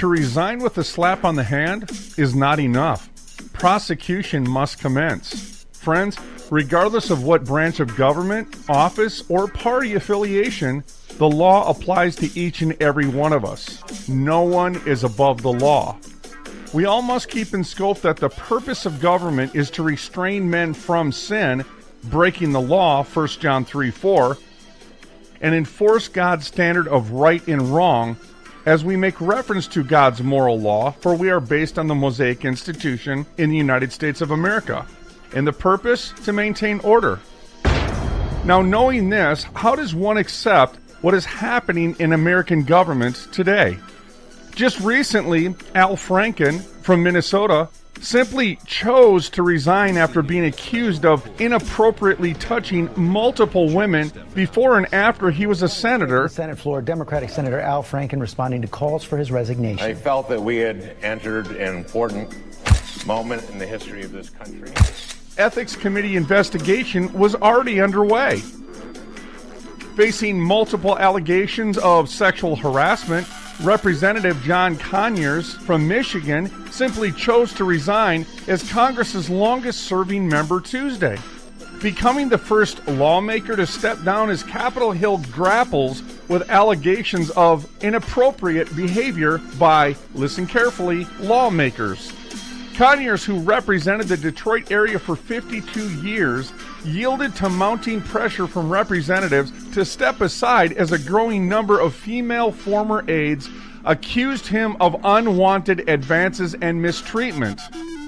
To resign with a slap on the hand is not enough. Prosecution must commence. Friends, regardless of what branch of government, office, or party affiliation, the law applies to each and every one of us. No one is above the law. We all must keep in scope that the purpose of government is to restrain men from sin, breaking the law, 1 John 3:4, and enforce God's standard of right and wrong as we make reference to God's moral law, for we are based on the Mosaic Institution in the United States of America, and the purpose to maintain order. Now, knowing this, how does one accept what is happening in American government today? Just recently, Al Franken from Minnesota simply chose to resign after being accused of inappropriately touching multiple women before and after he was a senator. Senate floor, Democratic Senator Al Franken responding to calls for his resignation. I felt that we had entered an important moment in the history of this country. Ethics Committee investigation was already underway. Facing multiple allegations of sexual harassment, Representative John Conyers from Michigan simply chose to resign as Congress's longest-serving member Tuesday, becoming the first lawmaker to step down as Capitol Hill grapples with allegations of inappropriate behavior by, listen carefully, lawmakers. Conyers, who represented the Detroit area for 52 years, yielded to mounting pressure from representatives to step aside as a growing number of female former aides accused him of unwanted advances and mistreatment.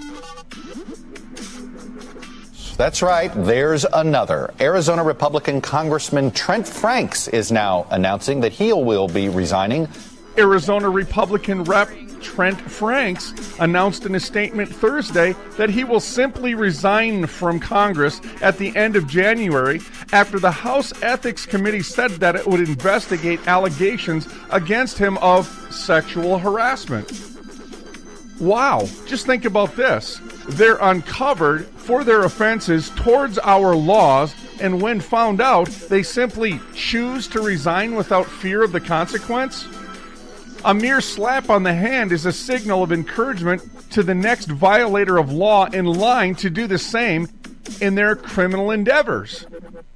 That's right. There's another. Arizona Republican Congressman Trent Franks is now announcing that he will be resigning. Arizona Republican Rep. Trent Franks announced in a statement Thursday that he will simply resign from Congress at the end of January after the House Ethics Committee said that it would investigate allegations against him of sexual harassment. Wow, just think about this. They're uncovered for their offenses towards our laws, and when found out, they simply choose to resign without fear of the consequence? A mere slap on the hand is a signal of encouragement to the next violator of law in line to do the same in their criminal endeavors.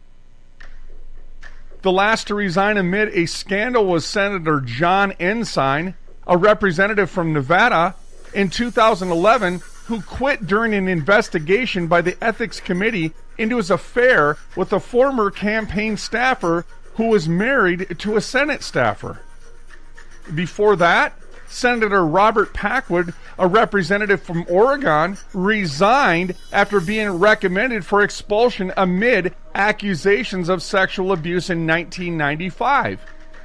The last to resign amid a scandal was Senator John Ensign, a representative from Nevada, in 2011, who quit during an investigation by the Ethics Committee into his affair with a former campaign staffer who was married to a Senate staffer. Before that, Senator Robert Packwood, a representative from Oregon, resigned after being recommended for expulsion amid accusations of sexual abuse in 1995.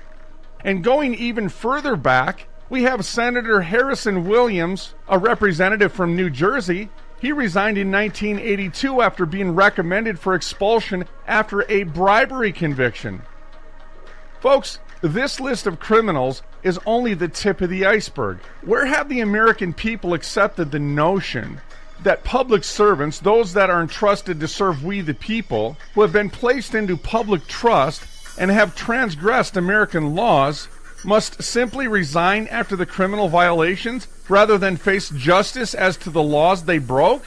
And going even further back, we have Senator Harrison Williams, a representative from New Jersey. He resigned in 1982 after being recommended for expulsion after a bribery conviction. Folks, this list of criminals is only the tip of the iceberg. Where have the American people accepted the notion that public servants, those that are entrusted to serve we the people, who have been placed into public trust and have transgressed American laws, must simply resign after the criminal violations rather than face justice as to the laws they broke?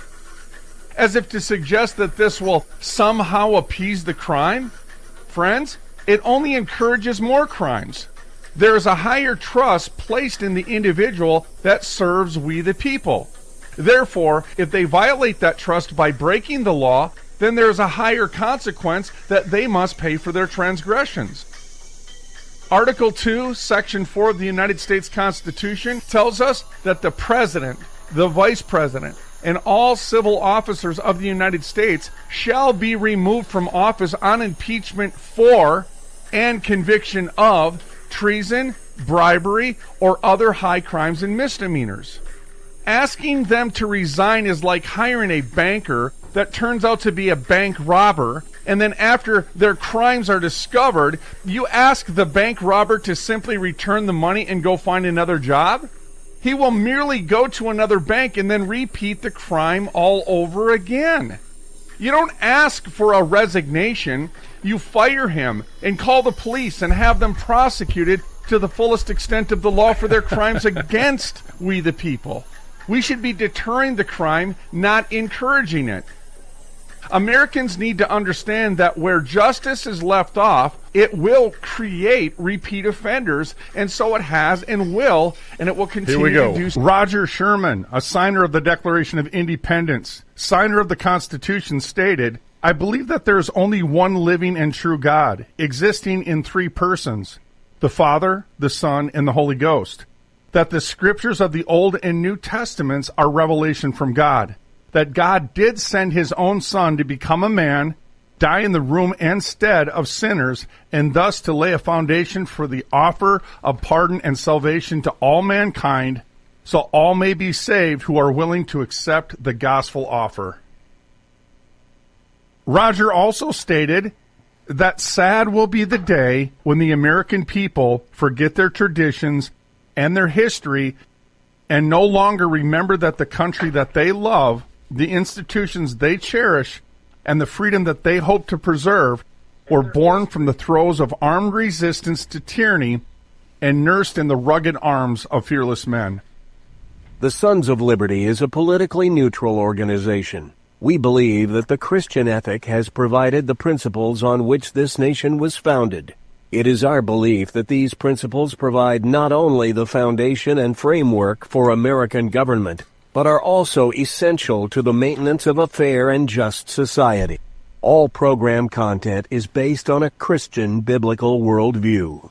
As if to suggest that this will somehow appease the crime? Friends, it only encourages more crimes. There is a higher trust placed in the individual that serves we the people. Therefore, if they violate that trust by breaking the law, then there is a higher consequence that they must pay for their transgressions. Article 2, Section 4 of the United States Constitution tells us that the President, the Vice President, and all civil officers of the United States shall be removed from office on impeachment for and conviction of treason, bribery, or other high crimes and misdemeanors. Asking them to resign is like hiring a banker that turns out to be a bank robber, and then after their crimes are discovered, you ask the bank robber to simply return the money and go find another job? He will merely go to another bank and then repeat the crime all over again. You don't ask for a resignation. You fire him and call the police and have them prosecuted to the fullest extent of the law for their crimes against we the people. We should be deterring the crime, not encouraging it. Americans need to understand that where justice is left off, it will create repeat offenders, and so it has and will, and it will continue to do so. Roger Sherman, a signer of the Declaration of Independence, signer of the Constitution, stated, "I believe that there is only one living and true God, existing in three persons, the Father, the Son, and the Holy Ghost. That the scriptures of the Old and New Testaments are revelation from God. That God did send his own Son to become a man, die in the room and stead of sinners, and thus to lay a foundation for the offer of pardon and salvation to all mankind, so all may be saved who are willing to accept the gospel offer." Roger also stated that sad will be the day when the American people forget their traditions and their history and no longer remember that the country that they love, the institutions they cherish, and the freedom that they hope to preserve were born from the throes of armed resistance to tyranny and nursed in the rugged arms of fearless men. The Sons of Liberty is a politically neutral organization. We believe that the Christian ethic has provided the principles on which this nation was founded. It is our belief that these principles provide not only the foundation and framework for American government, but are also essential to the maintenance of a fair and just society. All program content is based on a Christian biblical worldview.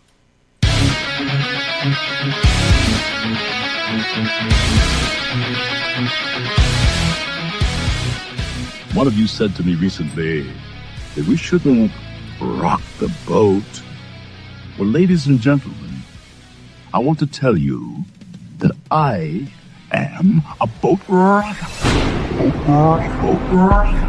One of you said to me recently that we shouldn't rock the boat. Well, ladies and gentlemen, I want to tell you that I am a boat rocker. Boat rocker.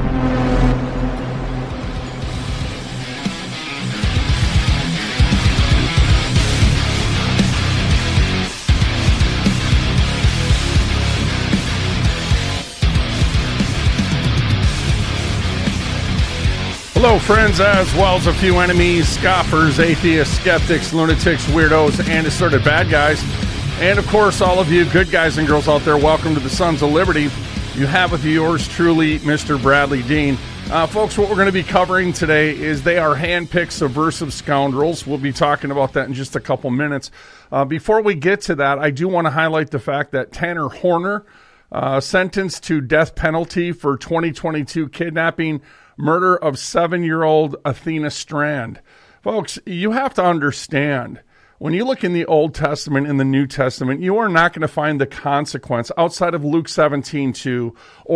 Hello, friends, as well as a few enemies, scoffers, atheists, skeptics, lunatics, weirdos, and assorted bad guys. And, of course, all of you good guys and girls out there, welcome to the Sons of Liberty. You have with yours truly, Mr. Bradley Dean. Folks, what we're going to be covering today is they are hand-picked subversive scoundrels. We'll be talking about that in just a couple minutes. Before we get to that, I do want to highlight the fact that Tanner Horner, sentenced to death penalty for 2022 kidnapping, murder of 7-year-old Athena Strand. Folks, you have to understand, when you look in the Old Testament and the New Testament, you are not going to find the consequence outside of Luke 17:2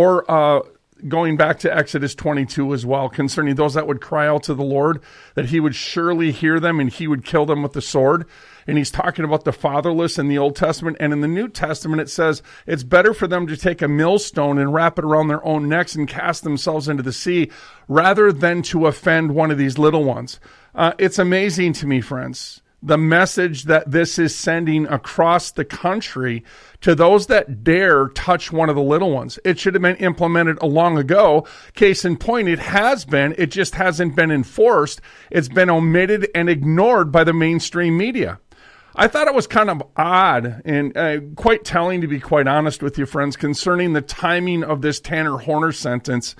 or going back to Exodus 22 as well, concerning those that would cry out to the Lord, that he would surely hear them and he would kill them with the sword. And he's talking about the fatherless in the Old Testament. And in the New Testament, it says it's better for them to take a millstone and wrap it around their own necks and cast themselves into the sea rather than to offend one of these little ones. It's amazing to me, friends, the message that this is sending across the country to those that dare touch one of the little ones. It should have been implemented long ago. Case in point, it has been. It just hasn't been enforced. It's been omitted and ignored by the mainstream media. I thought it was kind of odd and quite telling, to be quite honest with you, friends, concerning the timing of this Tanner Horner sentence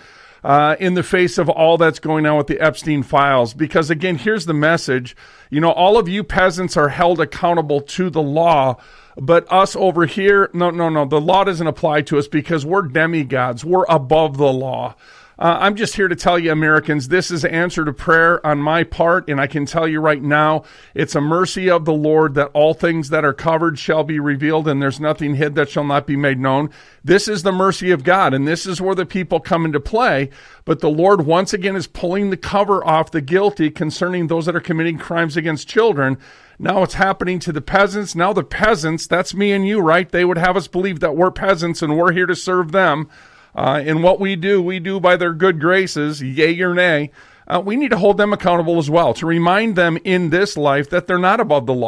in the face of all that's going on with the Epstein files. Because, again, here's the message. You know, all of you peasants are held accountable to the law, but us over here, no. The law doesn't apply to us because we're demigods. We're above the law. I'm just here to tell you, Americans, this is an answer to prayer on my part, and I can tell you right now, it's a mercy of the Lord that all things that are covered shall be revealed, and there's nothing hid that shall not be made known. This is the mercy of God, and this is where the people come into play. But the Lord once again is pulling the cover off the guilty concerning those that are committing crimes against children. Now it's happening to the peasants. Now the peasants, that's me and you, right? They would have us believe that we're peasants and we're here to serve them. And what we do by their good graces, yea or nay. We need to hold them accountable as well, to remind them in this life that they're not above the law.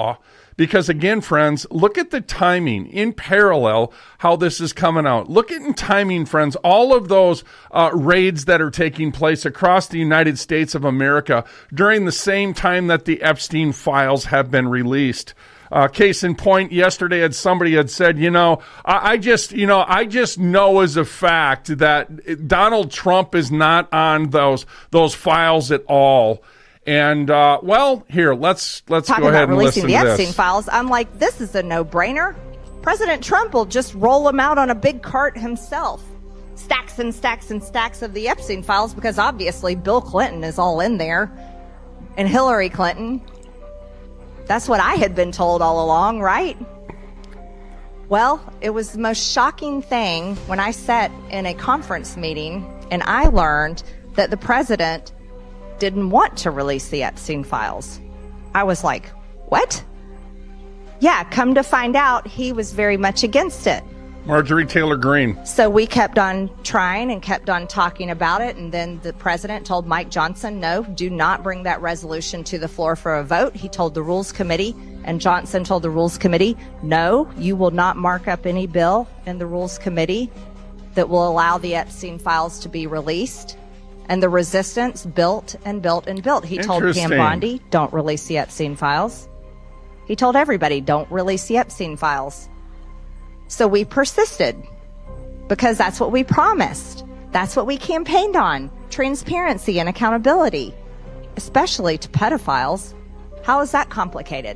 Because again, friends, look at the timing in parallel, how this is coming out. Look at in timing, friends, all of those raids that are taking place across the United States of America during the same time that the Epstein files have been released. Case in point, yesterday somebody had said, I just know as a fact that Donald Trump is not on those files at all. And, here, let's go ahead and listen to the this. Epstein files. I'm like, this is a no-brainer. President Trump will just roll them out on a big cart himself. Stacks and stacks and stacks of the Epstein files, because obviously Bill Clinton is all in there. And Hillary Clinton. That's what I had been told all along, right? Well, it was the most shocking thing when I sat in a conference meeting and I learned that the president didn't want to release the Epstein files. I was like, what? Yeah, come to find out, he was very much against it. Marjorie Taylor Greene. So we kept on trying and kept on talking about it, and then the president told Mike Johnson, no, do not bring that resolution to the floor for a vote. He told the Rules Committee, and Johnson told the Rules Committee, no, you will not mark up any bill in the Rules Committee that will allow the Epstein files to be released. And the resistance built and built and built. He told Pam Bondi, don't release the Epstein files. He told everybody, don't release the Epstein files. So we persisted because that's what we promised. That's what we campaigned on. Transparency and accountability, especially to pedophiles. How is that complicated?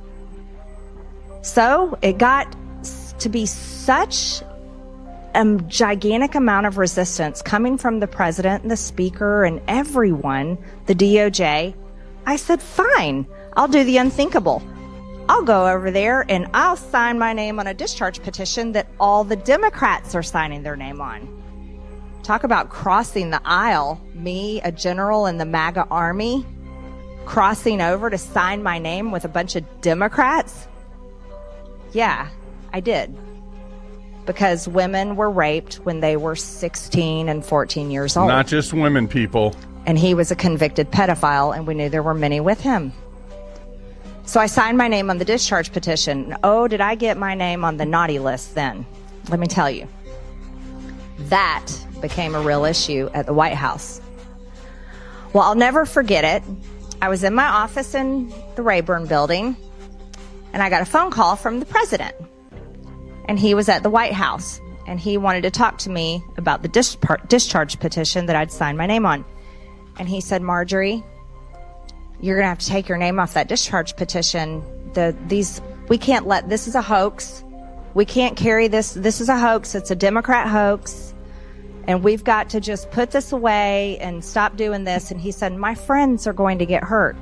So it got to be such a gigantic amount of resistance coming from the president and the speaker and everyone, the DOJ. I said, fine, I'll do the unthinkable. I'll go over there and I'll sign my name on a discharge petition that all the Democrats are signing their name on. Talk about crossing the aisle. Me, a general in the MAGA army, crossing over to sign my name with a bunch of Democrats. Yeah, I did. Because women were raped when they were 16 and 14 years old. Not just women, people. And he was a convicted pedophile, and we knew there were many with him. So I signed my name on the discharge petition. Oh, did I get my name on the naughty list then? Let me tell you. That became a real issue at the White House. Well, I'll never forget it. I was in my office in the Rayburn building, and I got a phone call from the president. And he was at the White House, and he wanted to talk to me about the discharge petition that I'd signed my name on. And he said, Marjorie, you're going to have to take your name off that discharge petition. We can't let, this is a hoax. We can't carry this. This is a hoax. It's a Democrat hoax. And we've got to just put this away and stop doing this. And he said, my friends are going to get hurt.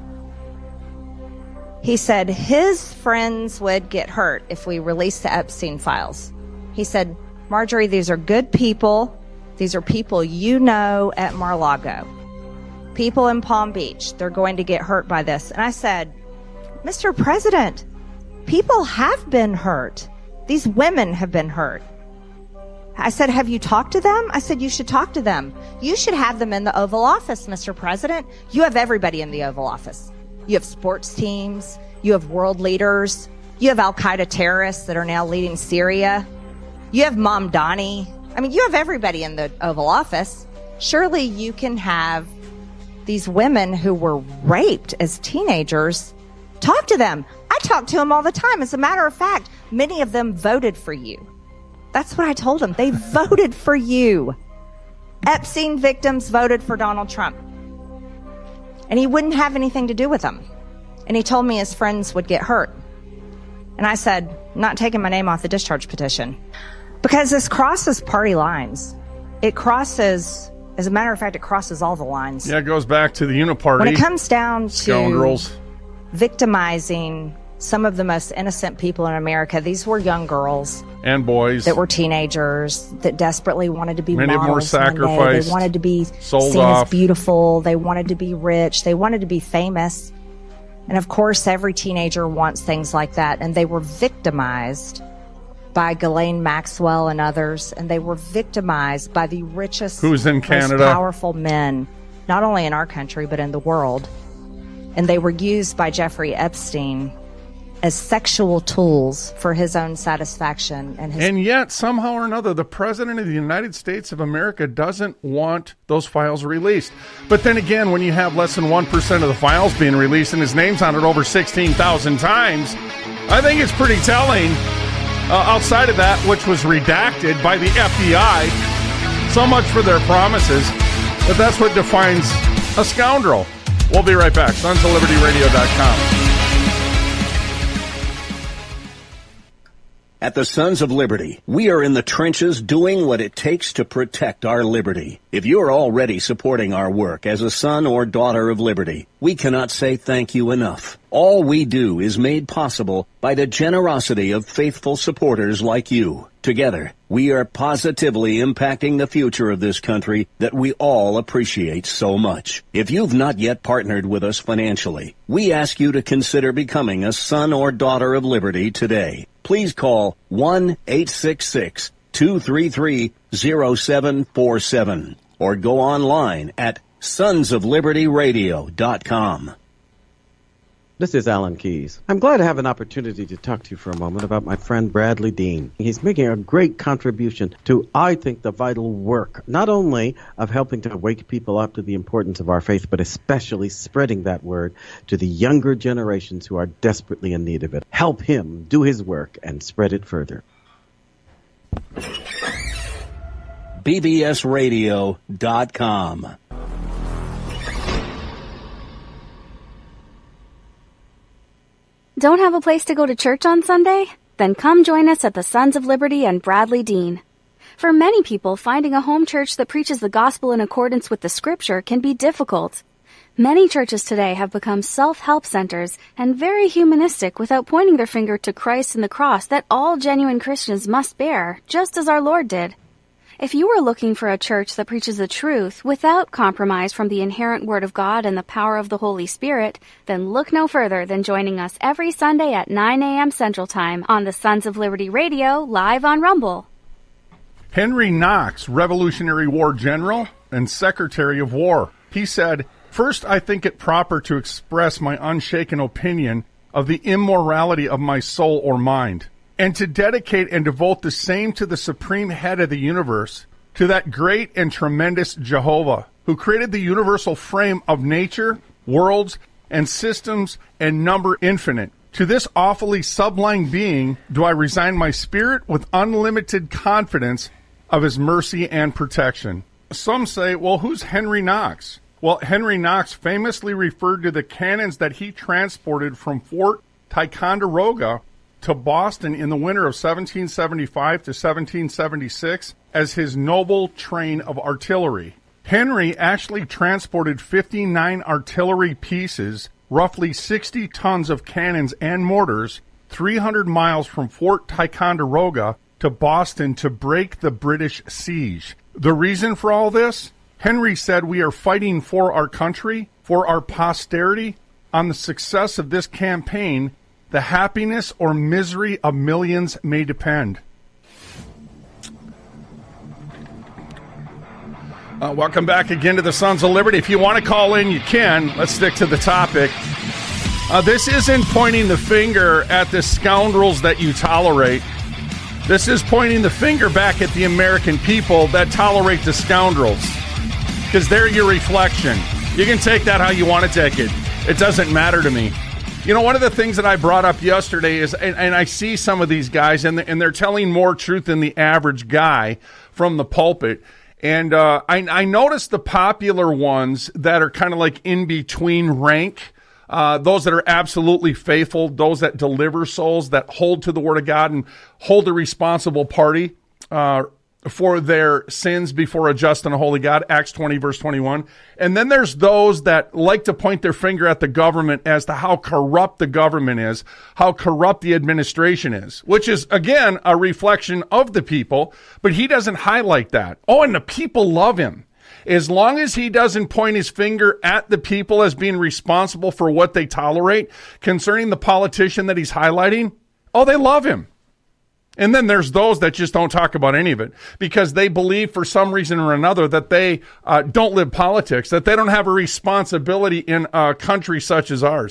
He said his friends would get hurt if we released the Epstein files. He said, Marjorie, these are good people. These are people you know at Mar-a-Lago. People in Palm Beach. They're going to get hurt by this. And I said, Mr. President, people have been hurt. These women have been hurt. I said, have you talked to them? I said, you should talk to them. You should have them in the Oval Office, Mr. President. You have everybody in the Oval Office. You have sports teams. You have world leaders. You have Al-Qaeda terrorists that are now leading Syria. You have Mamdani. I mean, you have everybody in the Oval Office. Surely you can have these women who were raped as teenagers. Talk to them. I talk to them all the time. As a matter of fact, many of them voted for you. That's what I told them. They voted for you. Epstein victims voted for Donald Trump. And he wouldn't have anything to do with them. And he told me his friends would get hurt. And I said, I'm not taking my name off the discharge petition. Because this crosses party lines. It crosses, as a matter of fact, it crosses all the lines. Yeah, it goes back to the uniparty. When it comes down to scoundrels victimizing some of the most innocent people in America, these were young girls. And boys. That were teenagers that desperately wanted to be many models. More sacrificed. They wanted to be sold seen off. as beautiful. They wanted to be rich. They wanted to be famous. And of course, every teenager wants things like that. And they were victimized by Ghislaine Maxwell and others. And they were victimized by the richest, who's in Canada, most powerful men, not only in our country, but in the world. And they were used by Jeffrey Epstein as sexual tools for his own satisfaction. And yet, somehow or another, the President of the United States of America doesn't want those files released. But then again, when you have less than 1% of the files being released and his name's on it over 16,000 times, I think it's pretty telling. Outside of that, which was redacted by the FBI, so much for their promises, but that's what defines a scoundrel. We'll be right back. SonsOfLibertyRadio.com. At the Sons of Liberty, we are in the trenches doing what it takes to protect our liberty. If you're already supporting our work as a son or daughter of liberty, we cannot say thank you enough. All we do is made possible by the generosity of faithful supporters like you. Together, we are positively impacting the future of this country that we all appreciate so much. If you've not yet partnered with us financially, we ask you to consider becoming a son or daughter of liberty today. Please call 1-866-233-0747 or go online at sonsoflibertyradio.com. This is Alan Keyes. I'm glad to have an opportunity to talk to you for a moment about my friend Bradley Dean. He's making a great contribution to, I think, the vital work, not only of helping to wake people up to the importance of our faith, but especially spreading that word to the younger generations who are desperately in need of it. Help him do his work and spread it further. bbsradio.com. Don't have a place to go to church on Sunday? Then come join us at the Sons of Liberty and Bradley Dean. For many people, finding a home church that preaches the gospel in accordance with the scripture can be difficult. Many churches today have become self-help centers and very humanistic without pointing their finger to Christ and the cross that all genuine Christians must bear, just as our Lord did. If you are looking for a church that preaches the truth without compromise from the inherent Word of God and the power of the Holy Spirit, then look no further than joining us every Sunday at 9 a.m. Central Time on the Sons of Liberty Radio, live on Rumble. Henry Knox, Revolutionary War General and Secretary of War. He said, "First, I think it proper to express my unshaken opinion of the immorality of my soul or mind, and to dedicate and devote the same to the supreme head of the universe, to that great and tremendous Jehovah, who created the universal frame of nature, worlds, and systems, and number infinite. To this awfully sublime being do I resign my spirit with unlimited confidence of his mercy and protection." Some say, well, who's Henry Knox? Well, Henry Knox famously referred to the cannons that he transported from Fort Ticonderoga to Boston in the winter of 1775 to 1776 as his noble train of artillery. Henry actually transported 59 artillery pieces, roughly 60 tons of cannons and mortars, 300 miles from Fort Ticonderoga to Boston to break the British siege. The reason for all this? Henry said, "We are fighting for our country, for our posterity. On the success of this campaign, the happiness or misery of millions may depend." Welcome back again to the Sons of Liberty. If you want to call in, you can. Let's stick to the topic. This isn't pointing the finger at the scoundrels that you tolerate. This is pointing the finger back at the American people that tolerate the scoundrels, because they're your reflection. You can take that how you want to take it. It doesn't matter to me. You know, one of the things that I brought up yesterday is, and I see some of these guys, and they're telling more truth than the average guy from the pulpit. And I noticed the popular ones that are kind of like in between rank, those that are absolutely faithful, those that deliver souls, that hold to the Word of God and hold a responsible party for their sins before a just and a holy God, Acts 20, verse 21. And then there's those that like to point their finger at the government as to how corrupt the government is, how corrupt the administration is, which is, again, a reflection of the people, but he doesn't highlight that. Oh, and the people love him. As long as he doesn't point his finger at the people as being responsible for what they tolerate concerning the politician that he's highlighting, oh, they love him. And then there's those that just don't talk about any of it because they believe for some reason or another that they don't live politics, that they don't have a responsibility in a country such as ours.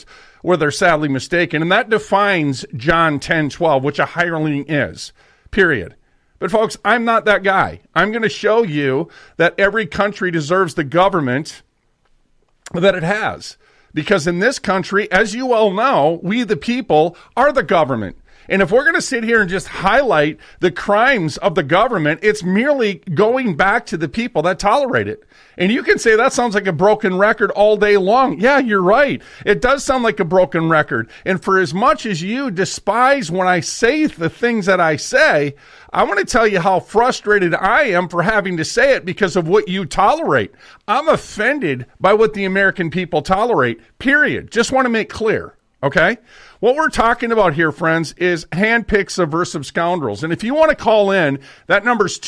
where they're sadly mistaken. And that defines John 10:12, which a hireling is, period. But folks, I'm not that guy. I'm going to show you that every country deserves the government that it has. Because in this country, as you all know, we the people are the government. And if we're going to sit here and just highlight the crimes of the government, it's merely going back to the people that tolerate it. And you can say that sounds like a broken record all day long. Yeah, you're right. It does sound like a broken record. And for as much as you despise when I say the things that I say, I want to tell you how frustrated I am for having to say it because of what you tolerate. I'm offended by what the American people tolerate, period. Just want to make clear. Okay? What we're talking about here, friends, is handpicked subversive scoundrels. And if you want to call in, that number's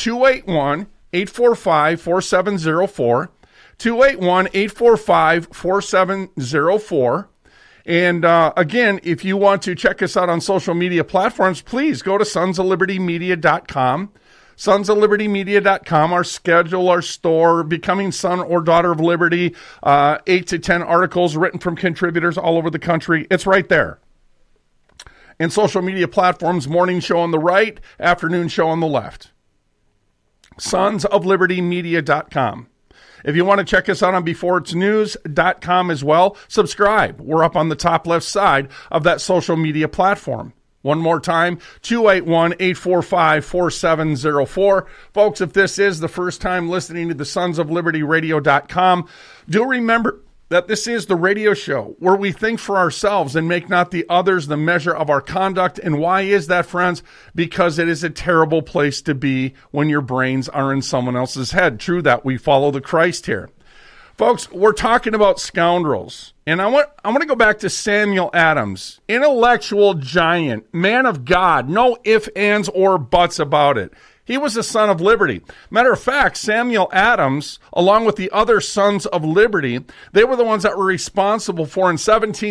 281-845-4704, 281-845-4704. And again, if you want to check us out on social media platforms, please go to sonsoflibertymedia.com. sonsoflibertymedia.com, our schedule, our store, becoming son or daughter of liberty, 8 to 10 articles written from contributors all over the country. It's right there. And social media platforms, morning show on the right, afternoon show on the left. sonsoflibertymedia.com. If you want to check us out on beforeitsnews.com as well, subscribe. We're up on the top left side of that social media platform. One more time, 281-845-4704. Folks, if this is the first time listening to the sonsoflibertyradio.com, do remember that this is the radio show where we think for ourselves and make not the others the measure of our conduct. And why is that, friends? Because it is a terrible place to be when your brains are in someone else's head. True that. We follow the Christ here. Folks, we're talking about scoundrels. And I want to go back to Samuel Adams, intellectual giant, man of God, no ifs, ands, or buts about it. He was a son of liberty. Matter of fact, Samuel Adams, along with the other sons of liberty, they were the ones that were responsible for, in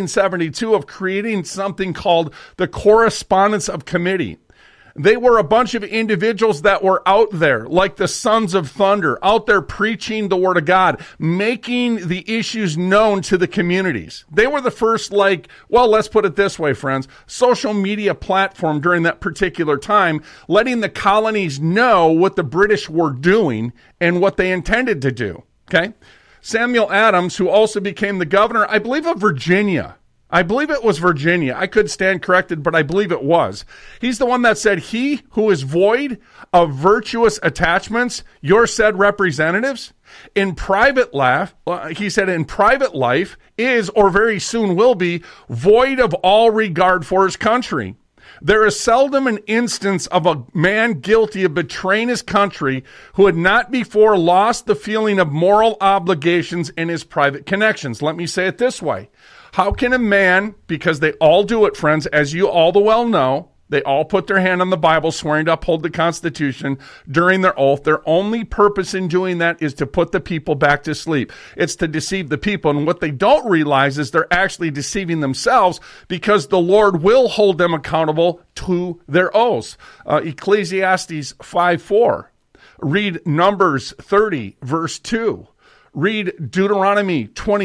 1772, of creating something called the Correspondence of Committee. They were a bunch of individuals that were out there, like the Sons of Thunder, out there preaching the Word of God, making the issues known to the communities. They were the first, let's put it this way, friends, social media platform during that particular time, letting the colonies know what the British were doing and what they intended to do. Okay? Samuel Adams, who also became the governor, I believe, of Virginia. I believe it was Virginia. I could stand corrected, but I believe it was. He's the one that said, he who is void of virtuous attachments, your said representatives, in private life, he said, in private life is, or very soon will be, void of all regard for his country. There is seldom an instance of a man guilty of betraying his country who had not before lost the feeling of moral obligations in his private connections. Let me say it this way. How can a man, because they all do it, friends, as you all the well know, they all put their hand on the Bible, swearing to uphold the Constitution during their oath. Their only purpose in doing that is to put the people back to sleep. It's to deceive the people. And what they don't realize is they're actually deceiving themselves, because the Lord will hold them accountable to their oaths. Ecclesiastes 5:4. Read Numbers 30, verse 2. Read Deuteronomy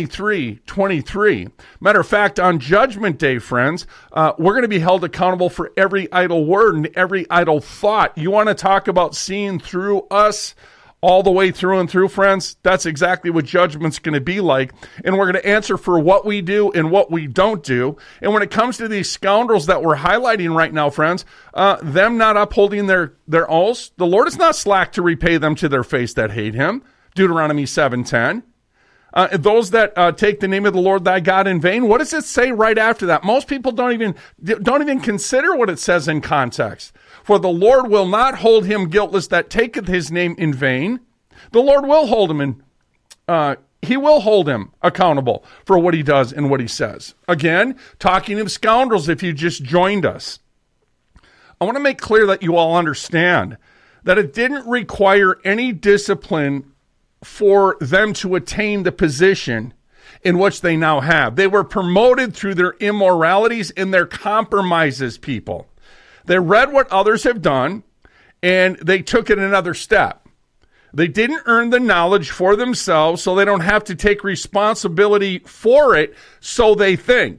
23:23. Matter of fact, on Judgment Day, friends, we're going to be held accountable for every idle word and every idle thought. You want to talk about seeing through us all the way through and through, friends? That's exactly what judgment's going to be like. And we're going to answer for what we do and what we don't do. And when it comes to these scoundrels that we're highlighting right now, friends, them not upholding their oaths, the Lord is not slack to repay them to their face that hate him. Deuteronomy 7:10. Those that take the name of the Lord thy God in vain. What does it say right after that? Most people don't even consider what it says in context. For the Lord will not hold him guiltless that taketh his name in vain. The Lord will hold him he will hold him accountable for what he does and what he says. Again, talking of scoundrels, if you just joined us, I want to make clear that you all understand that it didn't require any discipline for them to attain the position in which they now have. They were promoted through their immoralities and their compromises, people. They read what others have done, and they took it another step. They didn't earn the knowledge for themselves, so they don't have to take responsibility for it, so they think.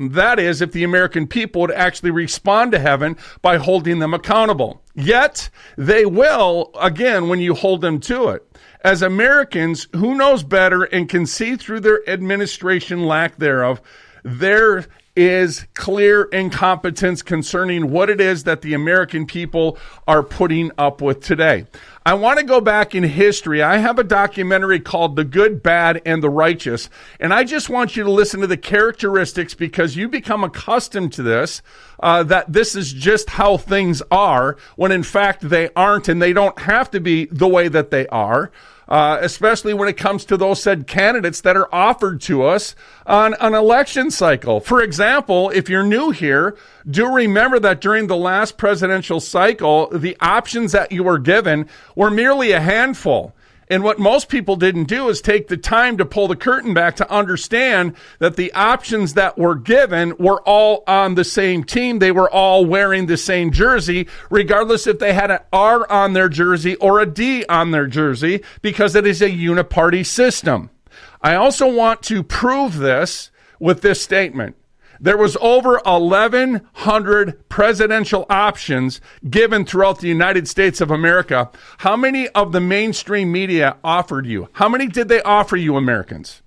That is, if the American people would actually respond to heaven by holding them accountable. Yet, they will, again, when you hold them to it. As Americans, who knows better and can see through their administration lack thereof, there is clear incompetence concerning what it is that the American people are putting up with today. I want to go back in history. I have a documentary called The Good, Bad, and the Righteous, and I just want you to listen to the characteristics because you become accustomed to this, that this is just how things are, when in fact they aren't, and they don't have to be the way that they are. Especially when it comes to those said candidates that are offered to us on an election cycle. For example, if you're new here, do remember that during the last presidential cycle, the options that you were given were merely a handful. And what most people didn't do is take the time to pull the curtain back to understand that the options that were given were all on the same team. They were all wearing the same jersey, regardless if they had an R on their jersey or a D on their jersey, because it is a uniparty system. I also want to prove this with this statement. There was over 1,100 presidential options given throughout the United States of America. How many of the mainstream media offered you? How many did they offer you, Americans?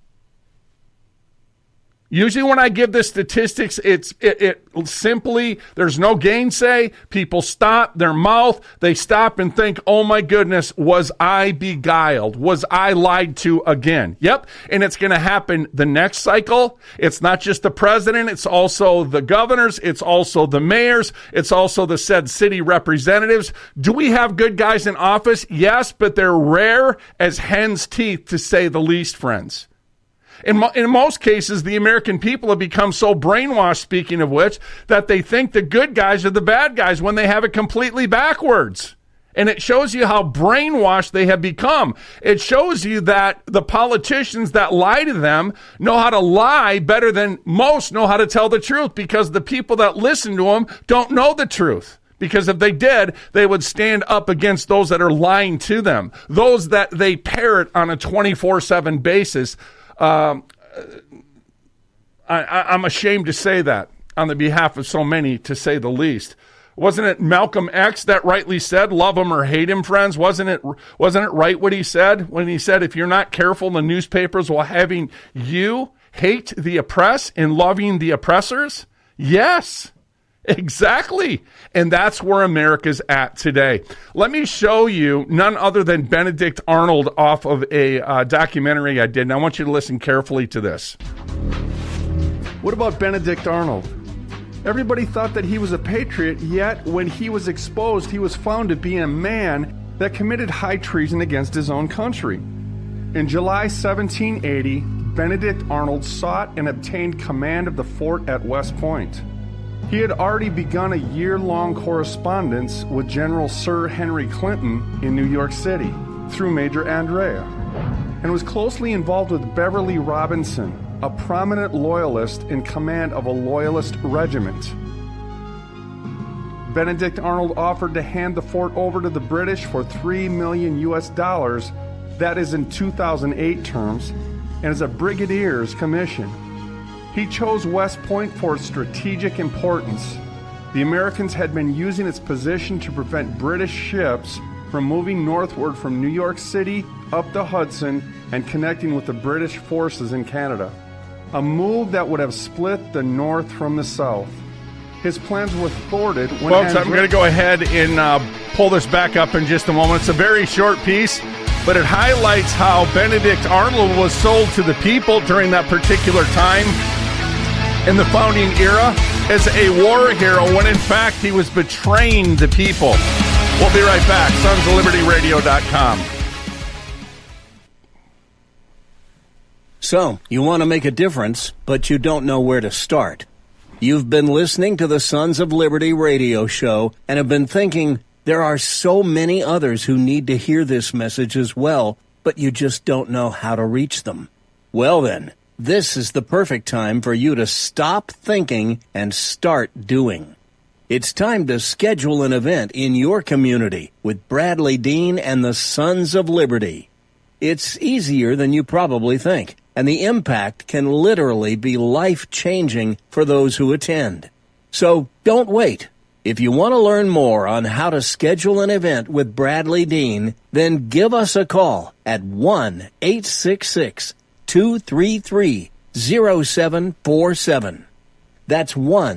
Usually when I give the statistics, it simply, there's no gainsay. People stop their mouth. They stop and think, oh my goodness, was I beguiled? Was I lied to again? Yep. And it's going to happen the next cycle. It's not just the president. It's also the governors. It's also the mayors. It's also the said city representatives. Do we have good guys in office? Yes, but they're rare as hen's teeth, to say the least, friends. In most cases, the American people have become so brainwashed, speaking of which, that they think the good guys are the bad guys when they have it completely backwards. And it shows you how brainwashed they have become. It shows you that the politicians that lie to them know how to lie better than most know how to tell the truth, because the people that listen to them don't know the truth. Because if they did, they would stand up against those that are lying to them, those that they parrot on a 24/7 basis. I'm ashamed to say that on the behalf of so many, to say the least. Wasn't it Malcolm X that rightly said, love him or hate him, friends? Wasn't it right what he said when he said, if you're not careful, the newspapers will having you hate the oppressed and loving the oppressors? Yes. Exactly. And that's where America's at today. Let me show you none other than Benedict Arnold off of a documentary I did, and I want you to listen carefully to this. What about Benedict Arnold? Everybody thought that he was a patriot, yet when he was exposed, he was found to be a man that committed high treason against his own country. In July 1780, Benedict Arnold sought and obtained command of the fort at West Point. He had already begun a year-long correspondence with General Sir Henry Clinton in New York City through Major Andrea, and was closely involved with Beverly Robinson, a prominent loyalist in command of a loyalist regiment. Benedict Arnold offered to hand the fort over to the British for $3 million US, that is in 2008 terms, and as a brigadier's commission. He chose West Point for its strategic importance. The Americans had been using its position to prevent British ships from moving northward from New York City up the Hudson and connecting with the British forces in Canada. A move that would have split the North from the South. His plans were thwarted when... Folks, I'm going to go ahead and pull this back up in just a moment. It's a very short piece, but it highlights how Benedict Arnold was sold to the people during that particular time in the founding era as a war hero, when in fact he was betraying the people. We'll be right back. SonsOfLibertyRadio.com. So, you want to make a difference, but you don't know where to start. You've been listening to the Sons of Liberty radio show and have been thinking, there are so many others who need to hear this message as well, but you just don't know how to reach them. Well then, this is the perfect time for you to stop thinking and start doing. It's time to schedule an event in your community with Bradley Dean and the Sons of Liberty. It's easier than you probably think. and the impact can literally be life-changing for those who attend. So don't wait. If you want to learn more on how to schedule an event with Bradley Dean, then give us a call at 1-866-233-0747. That's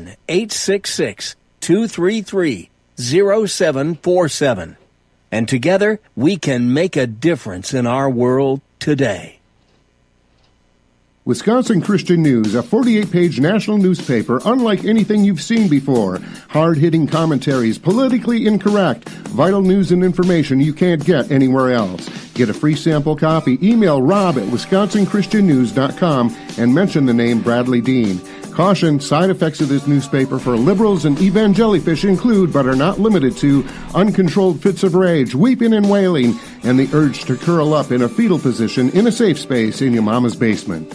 1-866-233-0747. And together, we can make a difference in our world today. Wisconsin Christian News, a 48-page national newspaper unlike anything you've seen before. Hard-hitting commentaries, politically incorrect, vital news and information you can't get anywhere else. Get a free sample copy. Email rob@wisconsinchristiannews.com and mention the name Bradley Dean. Caution, side effects of this newspaper for liberals and evangelifish include, but are not limited to, uncontrolled fits of rage, weeping and wailing, and the urge to curl up in a fetal position in a safe space in your mama's basement.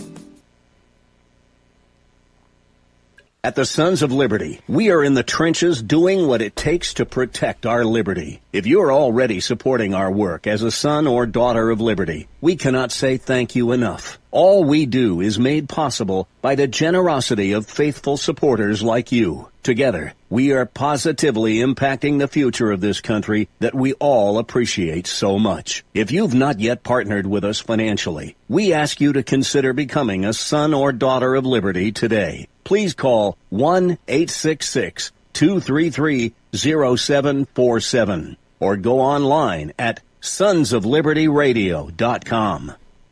At the Sons of Liberty, we are in the trenches doing what it takes to protect our liberty. If you are already supporting our work as a son or daughter of liberty, we cannot say thank you enough. All we do is made possible by the generosity of faithful supporters like you. Together, we are positively impacting the future of this country that we all appreciate so much. If you've not yet partnered with us financially, we ask you to consider becoming a son or daughter of liberty today. Please call 1-866-233-0747 or go online at sonsoflibertyradio.com.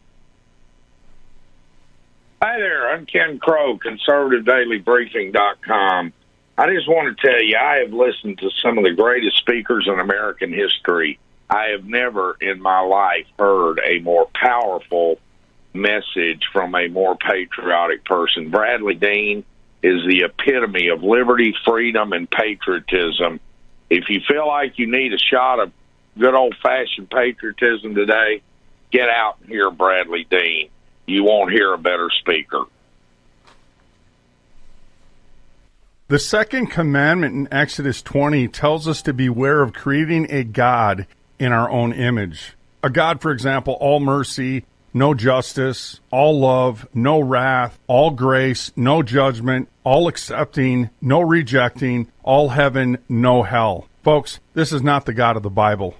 Hi there, I'm Ken Crow, conservativedailybriefing.com. I just want to tell you, I have listened to some of the greatest speakers in American history. I have never in my life heard a more powerful message from a more patriotic person. Bradley Dean is the epitome of liberty, freedom, and patriotism. If you feel like you need a shot of good old-fashioned patriotism today, get out and hear Bradley Dean. You won't hear a better speaker. The second commandment in Exodus 20 tells us to beware of creating a God in our own image. A God, for example, all mercy, no justice, all love, no wrath, all grace, no judgment, all accepting, no rejecting, all heaven, no hell. Folks, this is not the God of the Bible.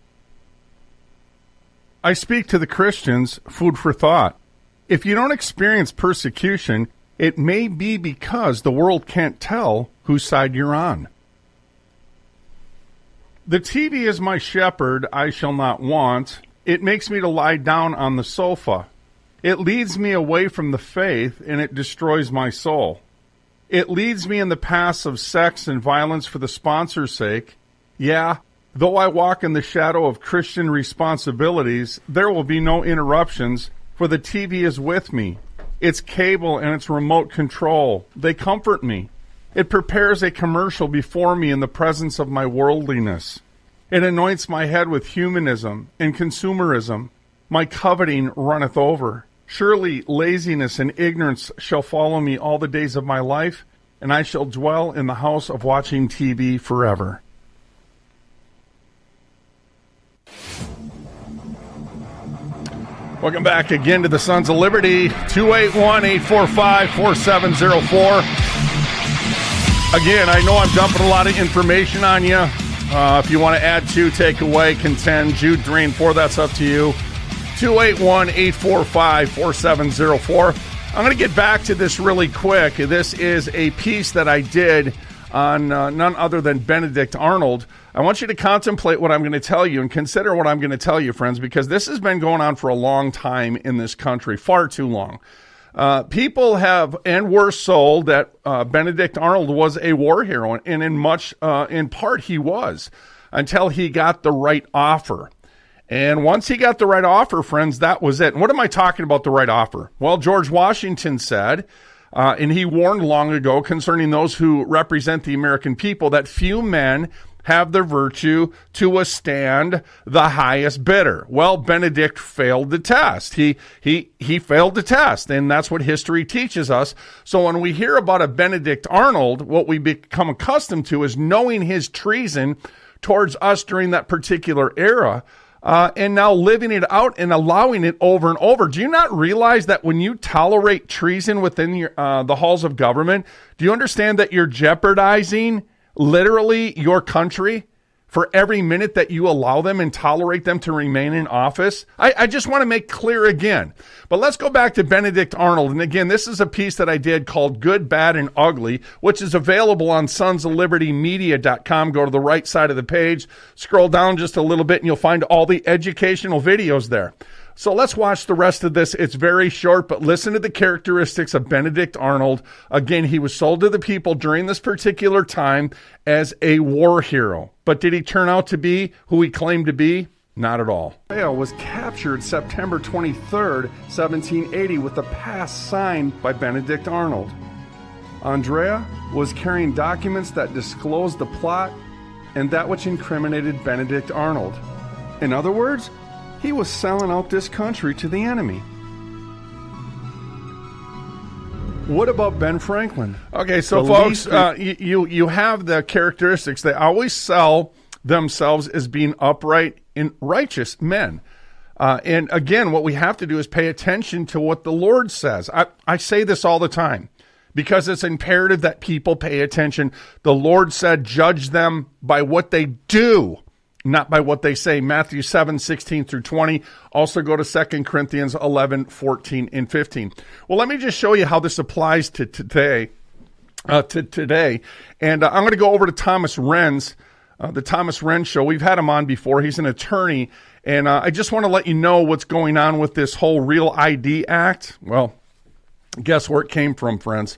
I speak to the Christians, food for thought. If you don't experience persecution, it may be because the world can't tell whose side you're on. The TV is my shepherd, I shall not want. It makes me to lie down on the sofa. It leads me away from the faith, and it destroys my soul. It leads me in the paths of sex and violence for the sponsor's sake. Yeah, though I walk in the shadow of Christian responsibilities, there will be no interruptions, for the TV is with me. Its cable and its remote control, they comfort me. It prepares a commercial before me in the presence of my worldliness. It anoints my head with humanism and consumerism. My coveting runneth over. Surely laziness and ignorance shall follow me all the days of my life, and I shall dwell in the house of watching TV forever. Welcome back again to the Sons of Liberty, 281-845-4704. Again, I know I'm dumping a lot of information on you. If you want to add to, take away, contend, Jude 3 and 4, that's up to you. 281-845-4704. I'm going to get back to this really quick. This is a piece that I did on none other than Benedict Arnold. I want you to contemplate what I'm going to tell you and consider what I'm going to tell you, friends, because this has been going on for a long time in this country, far too long. People have and were sold that Benedict Arnold was a war hero, and in part he was, until he got the right offer. And once he got the right offer, friends, that was it. And what am I talking about, the right offer? Well, George Washington said, and he warned long ago concerning those who represent the American people, that few men have the virtue to withstand the highest bidder. Well, Benedict failed the test. He failed the test, and that's what history teaches us. So when we hear about a Benedict Arnold, what we become accustomed to is knowing his treason towards us during that particular era. and now living it out and allowing it over and over. Do you not realize that when you tolerate treason within the halls of government, do you understand that you're jeopardizing literally your country for every minute that you allow them and tolerate them to remain in office? I just want to make clear again. But let's go back to Benedict Arnold. And again, this is a piece that I did called Good, Bad, and Ugly, which is available on sonsoflibertymedia.com. Go to the right side of the page, scroll down just a little bit, and you'll find all the educational videos there. So let's watch the rest of this. It's very short, but listen to the characteristics of Benedict Arnold. Again, he was sold to the people during this particular time as a war hero. But did he turn out to be who he claimed to be? Not at all. Andrea was captured September 23rd, 1780, with a pass signed by Benedict Arnold. Andrea was carrying documents that disclosed the plot and that which incriminated Benedict Arnold. In other words, he was selling out this country to the enemy. What about Ben Franklin? Okay, so folks, you have the characteristics. They always sell themselves as being upright and righteous men. And again, what we have to do is pay attention to what the Lord says. I say this all the time because it's imperative that people pay attention. The Lord said, judge them by what they do, not by what they say. Matthew 7:16 through 20. Also go to 2 Corinthians 11, 14, and 15. Well, let me just show you how this applies to today. And I'm going to go over to Thomas Renz, the Thomas Renz Show. We've had him on before. He's an attorney. And I just want to let you know what's going on with this whole Real ID Act. Well, guess where it came from, friends?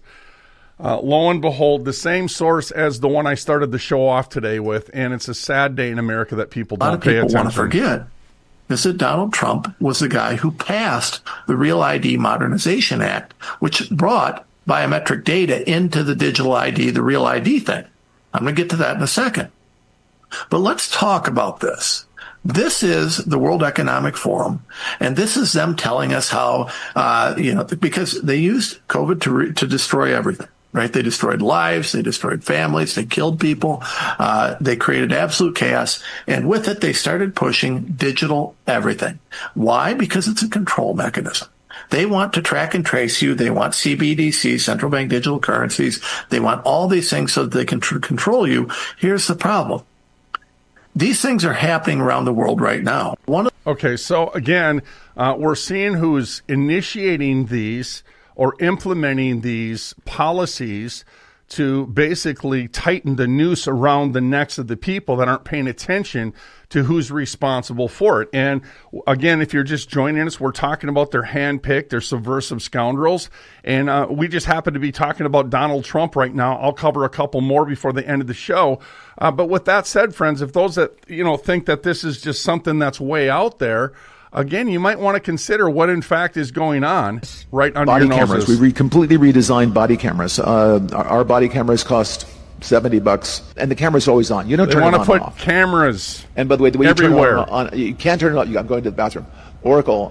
Lo and behold, the same source as the one I started the show off today with, and it's a sad day in America that people don't pay attention. A lot of people want to forget is that Donald Trump was the guy who passed the Real ID Modernization Act, which brought biometric data into the digital ID, the Real ID thing. I'm going to get to that in a second. But let's talk about this. This is the World Economic Forum, and this is them telling us how, because they used COVID to destroy everything. Right? They destroyed lives, they destroyed families, they killed people, they created absolute chaos, and with it, they started pushing digital everything. Why? Because it's a control mechanism. They want to track and trace you. They want CBDC, central bank digital currencies. They want all these things so that they can control you. Here's the problem. These things are happening around the world right now. Okay, so again, we're seeing who's initiating these or implementing these policies to basically tighten the noose around the necks of the people that aren't paying attention to who's responsible for it. And again, if you're just joining us, we're talking about their handpicked, their subversive scoundrels. And we just happen to be talking about Donald Trump right now. I'll cover a couple more before the end of the show. But with that said, friends, if those that, think that this is just something that's way out there, again, you might want to consider what, in fact, is going on right under your noses. Body cameras. We completely redesigned body cameras. Our body cameras cost $70, and the camera's always on. You don't turn it on and off. They want to put cameras. And by the way, you everywhere. Turn it on, you can't turn it on. I'm going to the bathroom. Oracle.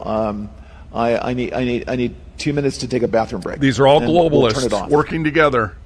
I need 2 minutes to take a bathroom break. These are all globalists we'll turn it off. Working together.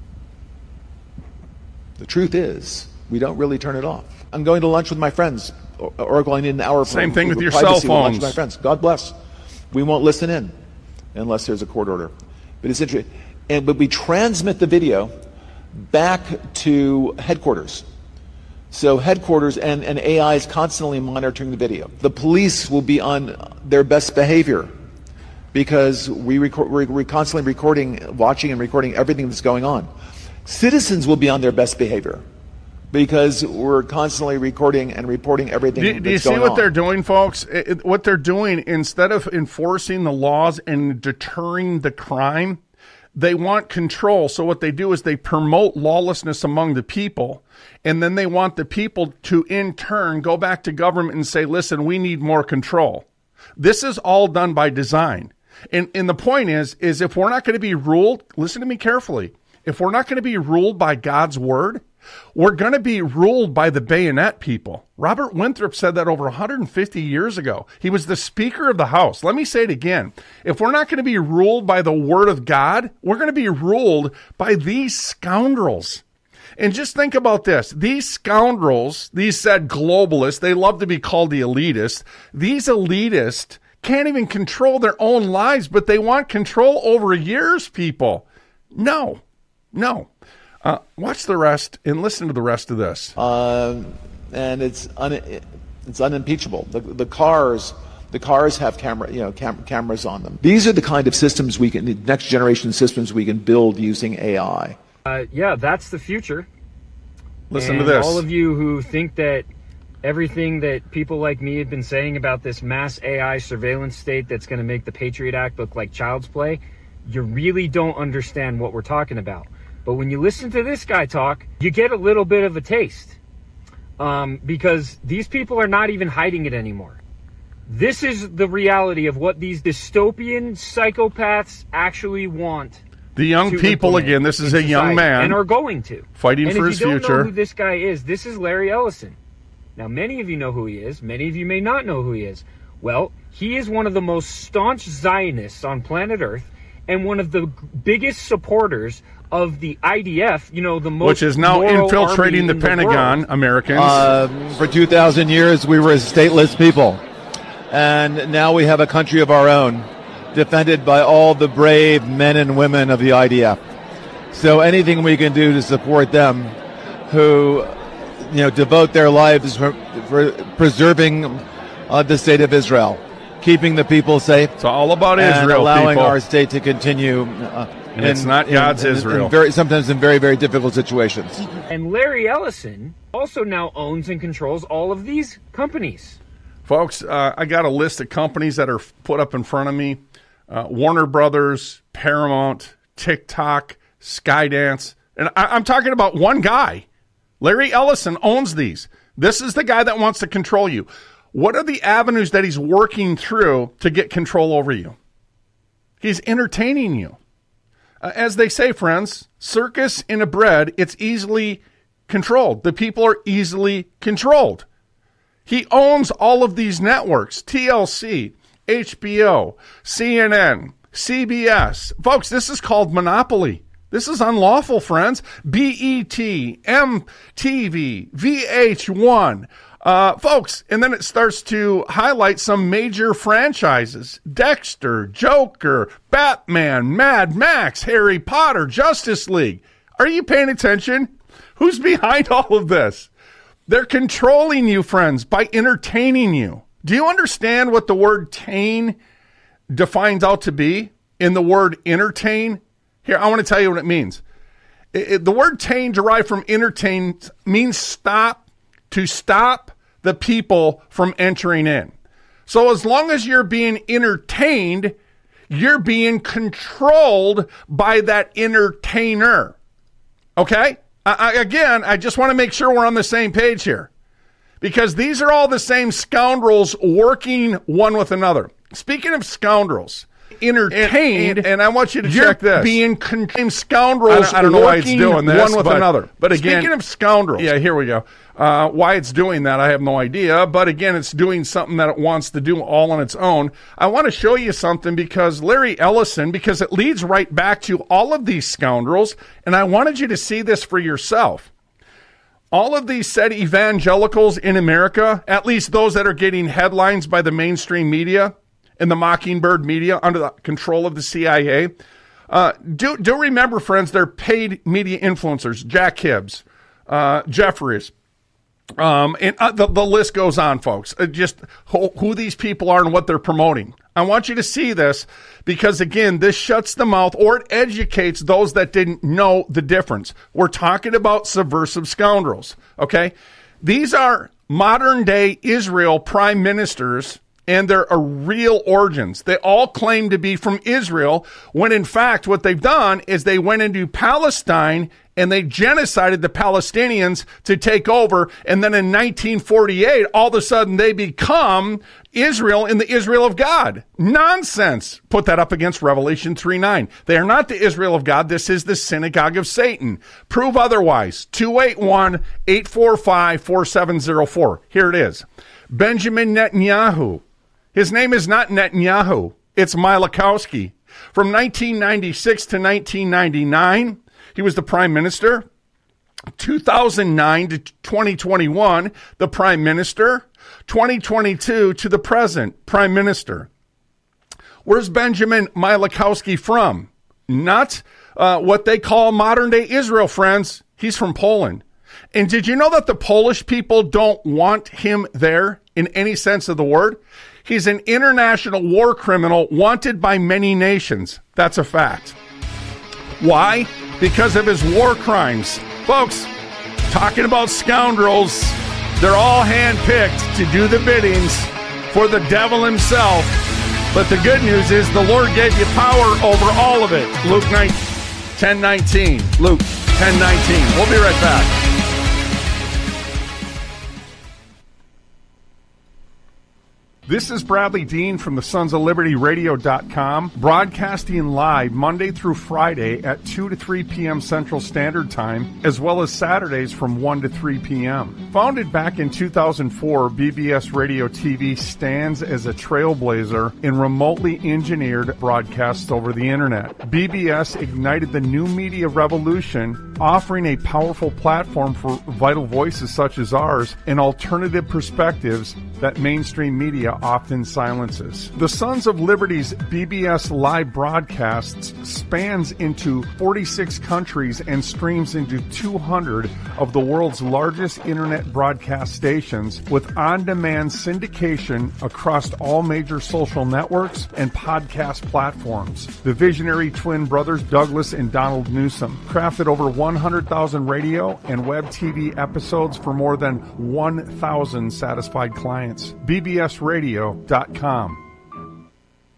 The truth is, we don't really turn it off. I'm going to lunch with my friends. Oracle, I need an hour. Same thing with your cell phones. With my friends. God bless. We won't listen in unless there's a court order. But it's interesting. But we transmit the video back to headquarters. So headquarters and AI is constantly monitoring the video. The police will be on their best behavior because we're constantly watching and recording everything that's going on. Citizens will be on their best behavior because we're constantly recording and reporting everything that's going on. Do you see what they're doing, folks? What they're doing, instead of enforcing the laws and deterring the crime, they want control. So what they do is they promote lawlessness among the people, and then they want the people to, in turn, go back to government and say, listen, we need more control. This is all done by design. And the point is if we're not going to be ruled, listen to me carefully, if we're not going to be ruled by God's word, we're going to be ruled by the bayonet people. Robert Winthrop said that over 150 years ago. He was the Speaker of the House. Let me say it again. If we're not going to be ruled by the word of God, we're going to be ruled by these scoundrels. And just think about this. These scoundrels, these said globalists, they love to be called the elitists. These elitists can't even control their own lives, but they want control over yours, people. No. Watch the rest and listen to the rest of this. And it's unimpeachable. The cars have cameras on them. These are the kind of systems next generation systems we can build using AI. Yeah, that's the future. Listen to this. All of you who think that everything that people like me have been saying about this mass AI surveillance state that's going to make the Patriot Act look like child's play, you really don't understand what we're talking about. But when you listen to this guy talk, you get a little bit of a taste. Because these people are not even hiding it anymore. This is the reality of what these dystopian psychopaths actually want. The young people, again, this is a young man. And are going to. Fighting for his future. And if you don't know who this guy is, this is Larry Ellison. Now, many of you know who he is. Many of you may not know who he is. Well, he is one of the most staunch Zionists on planet Earth and one of the biggest supporters of the IDF, the most, which is now infiltrating the Pentagon, Americans. For 2,000 years, we were a stateless people. And now we have a country of our own, defended by all the brave men and women of the IDF. So anything we can do to support them, who, devote their lives for preserving the state of Israel, keeping the people safe. It's all about Israel, allowing people. our state to continue. And it's not God's Israel. Sometimes in very, very difficult situations. And Larry Ellison also now owns and controls all of these companies. Folks, I got a list of companies that are put up in front of me. Warner Brothers, Paramount, TikTok, Skydance. And I'm talking about one guy. Larry Ellison owns these. This is the guy that wants to control you. What are the avenues that he's working through to get control over you? He's entertaining you. As they say, friends, circus in a bread, it's easily controlled. The people are easily controlled. He owns all of these networks, TLC, HBO, CNN, CBS. Folks, this is called monopoly. This is unlawful, friends. BET, MTV, VH1. Folks, and then it starts to highlight some major franchises. Dexter, Joker, Batman, Mad Max, Harry Potter, Justice League. Are you paying attention? Who's behind all of this? They're controlling you, friends, by entertaining you. Do you understand what the word tain defines out to be in the word entertain? Here, I want to tell you what it means. The word tain derived from entertain means stop, to stop the people from entering in. So as long as you're being entertained, you're being controlled by that entertainer. Okay? I just want to make sure we're on the same page here. Because these are all the same scoundrels working one with another. Speaking of scoundrels, entertained, and I want you to check this. Being scoundrels. I don't know why it's doing this, one with another. But again, speaking of scoundrels, yeah, here we go. Why it's doing that, I have no idea. But again, it's doing something that it wants to do all on its own. I want to show you something because Larry Ellison, because it leads right back to all of these scoundrels, and I wanted you to see this for yourself. All of these said evangelicals in America, at least those that are getting headlines by the mainstream media and the Mockingbird media under the control of the CIA, do remember, friends, they're paid media influencers. Jack Hibbs, Jeffries, and the list goes on, folks. Just who these people are and what they're promoting. I want you to see this because, again, this shuts the mouth or it educates those that didn't know the difference. We're talking about subversive scoundrels, okay? These are modern-day Israel prime ministers, and they're a real origins. They all claim to be from Israel, when in fact what they've done is they went into Palestine and they genocided the Palestinians to take over. And then in 1948, all of a sudden they become Israel in the Israel of God. Nonsense. Put that up against Revelation 3:9. They are not the Israel of God. This is the synagogue of Satan. Prove otherwise. 281-845-4704. Here it is. Benjamin Netanyahu. His name is not Netanyahu. It's Malachowski. From 1996 to 1999, he was the prime minister. 2009 to 2021, the Prime Minister. 2022 to the present, Prime Minister. Where's Benjamin Milikowski from? Not what they call modern-day Israel, friends. He's from Poland. And did you know that the Polish people don't want him there in any sense of the word? He's an international war criminal wanted by many nations. That's a fact. Why? Because of his war crimes. Folks, talking about scoundrels, they're all handpicked to do the biddings for the devil himself. But the good news is the Lord gave you power over all of it. Luke 10:19. Luke 10:19. We'll be right back. This is Bradley Dean from the Sons of Liberty Radio.com, broadcasting live Monday through Friday at 2 to 3 p.m. Central Standard Time, as well as Saturdays from 1 to 3 p.m. Founded back in 2004, BBS Radio TV stands as a trailblazer in remotely engineered broadcasts over the Internet. BBS ignited the new media revolution, offering a powerful platform for vital voices such as ours and alternative perspectives that mainstream media often silences. The Sons of Liberty's BBS live broadcasts spans into 46 countries and streams into 200 of the world's largest internet broadcast stations with on-demand syndication across all major social networks and podcast platforms. The visionary twin brothers Douglas and Donald Newsom crafted over 100,000 radio and web TV episodes for more than 1,000 satisfied clients. BBSRadio.com.